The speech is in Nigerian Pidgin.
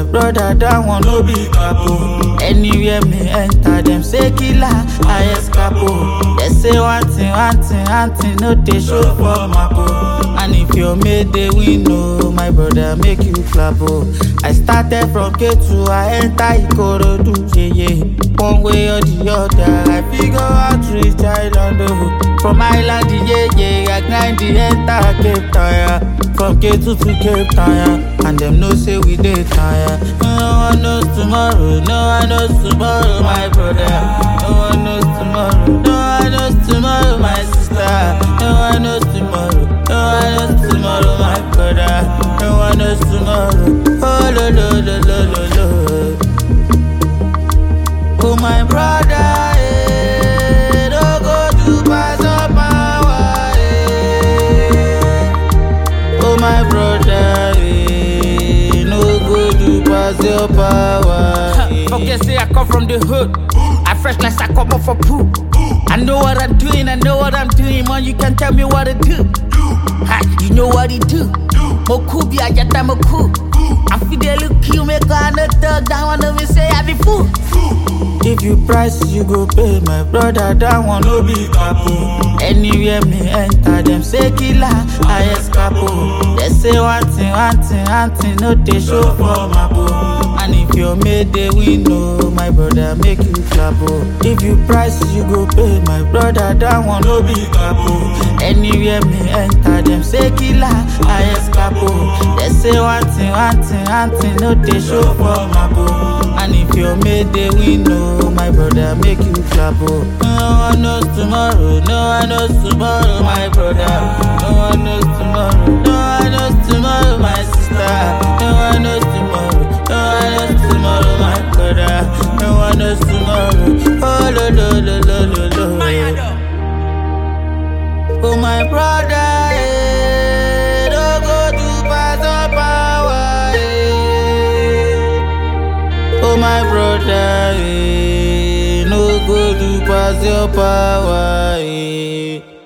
brother, that one no be capo. Anywhere me enter, them say killer, I escapo. They say one thing, no they show for my po. And if you made the win, no, my brother make you clap, oh. I started from K2, I enter Ikorodu, yeah. One way or the other, I figure out to reach Island, oh. From Island, yeah, I grind the enter Cape Town. From K2 to Cape Town, and them no say we dey tired. No one knows tomorrow, no one knows tomorrow, my brother. No one knows tomorrow, no one knows tomorrow, my sister. No one knows tomorrow, no one knows tomorrow, my brother. No one knows tomorrow. Oh lo lo lo lo lo lo. Oh my brother, don't go to pass up my way. Oh my brother, no go to pass your power. Okay, say I come from the hood. I fresh like I come up for poo. I know what I'm doing, man. You can tell me what to do. Ha, you know what it do. Mokubi, I get them a cool. I feel they look you, make a thug down on me say I be fool. If you price, you go pay, my brother, that one no be capo. Anywhere me enter, them say killer, I escapo. They say one thing, no they show for my po. And if you made the win, no, my brother make you clap, oh. If you price, you go pay, my brother, that one no be capo. Anywhere me enter, them say killer, I escapo. They say one thing, no they show for my po. And if you made the win, no, my brother make you clap, oh. No one knows tomorrow, no one knows tomorrow, my brother. No one knows tomorrow, no one knows tomorrow, my sister. No one knows tomorrow, no one knows tomorrow, my brother. No one knows tomorrow. Oh lo lo lo lo lo lo. Oh my brother, don't go to pass up power. Oh my brother, no go to pass your power.